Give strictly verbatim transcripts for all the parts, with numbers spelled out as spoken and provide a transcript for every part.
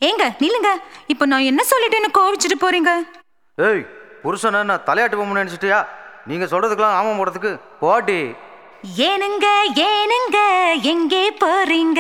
ஏங்க நில்லுங்க. இப்போ நான் என்ன சொல்லிட்டேன்னு கோவிச்சுட்டு போறீங்க? ஏய் புருஷனை நான் தலையாட்டு போக நினைச்சிட்டியா? நீங்க சொல்றதுக்கெல்லாம் ஆமாம் போடுறதுக்கு போட்டி. ஏனுங்க ஏனுங்க எங்கே போறீங்க?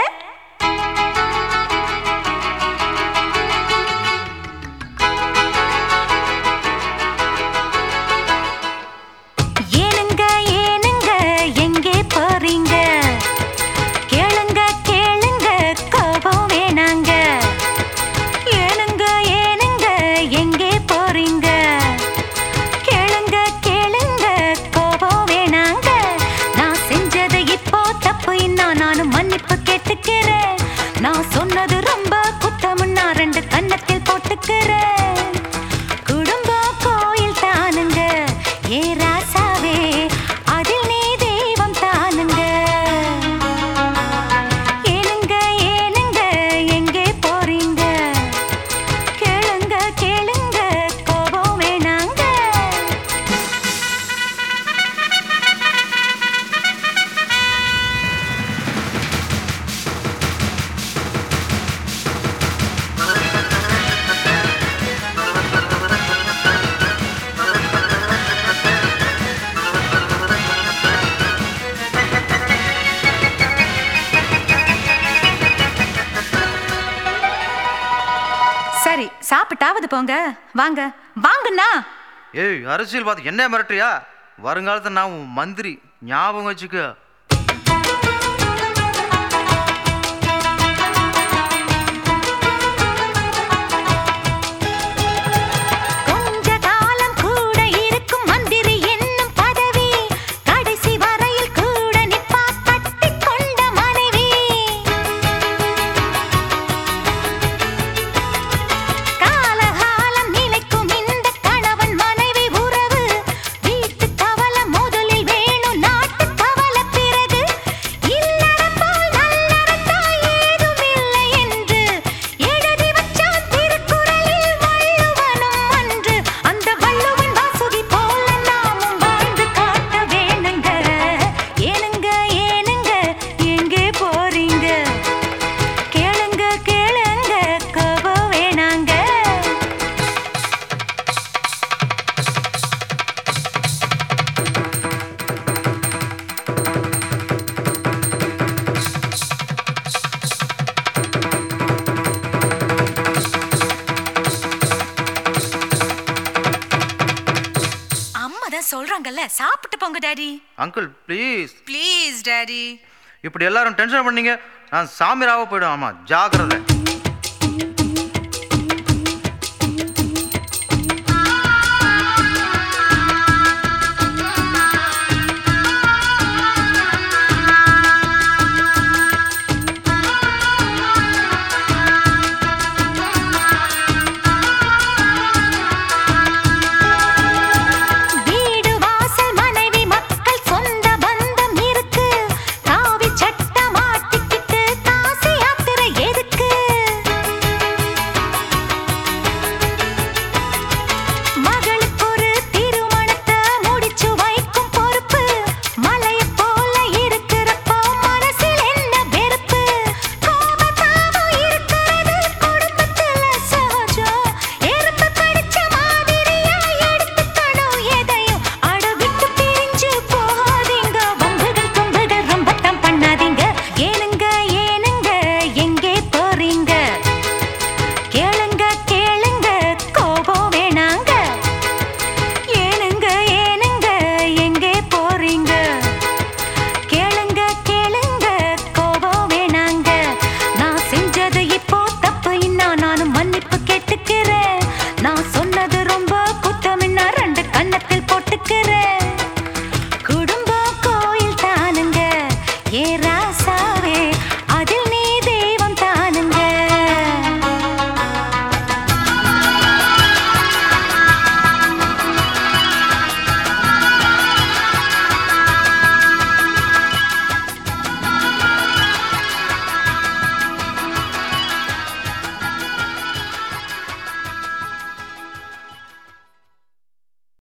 ஏனுங்க ஏனுங்க எங்கே போறீங்க? கேளுங்க கேளுங்க கோபம் வேணாங்க. ஏனுங்க ஏனுங்க எங்கே போறீங்க? கேளுங்க கேளுங்க கோபம் வேணாங்க. நான் செஞ்சது இப்போ தப்பு, இன்னும் நானும் மன்னிப்பு கேட்டுக்கிறேன். நான் சொன்னது ரொம்ப குத்தமுன்னா ரெண்டு கன்னத்தில் போட்டுக்கிறேன். குடும்பம் கோயில் தானுங்க ஏ ராசாவே, அதில் நீ தெய்வம் தானுங்க. ஏனுங்க ஏனுங்க எங்கே போறீங்க? கேளுங்க கேளுங்க கோபம் வேணாங்க. சரி சாப்பிட்டாவது போங்க. வாங்க வாங்கண்ணா. ஏய் அரசியல்வாதி என்ன மிரட்டுறியா? வருங்காலத்தை நான் உன் மந்திரி, ஞாபகம் வச்சுக்க. கொஞ்ச காலம் கூட இருக்கும் மந்திரி என்னும் பதவி, கடைசி வரையில் கூட நிப்பா கட்டிக் கொண்ட மனைவி. காலகாலம் நிலைக்கும் இந்த கணவன் மனைவி உறவு. வீட்டு கவலை முதலில் வேணும், நாட்டு கவலை பிறகு. இல்லறம் போல் நல்லறத்தாய் ஏதும் இல்லை என்று எழுதி வச்சான் திருக்குறளில் வள்ளுவனும் அன்று. அந்த வள்ளுவன் வாசுகி போல நாமும் வாழ்ந்து காட்ட வேணுங்க. ஏனுங்க ஏனுங்க எங்கே போறீங்க? கேளுங்க கேளுங்க கோபம் வேணாங்க. அம்மா தான் சொல்றாங்கல்ல, சாப்பிட்டு போங்க daddy. Uncle please. Please daddy. இப்படி எல்லாரும் டென்ஷன் பண்ணீங்க, நான் சாமிராவ போயிடும். ஆமா ஜாக்கிரதை.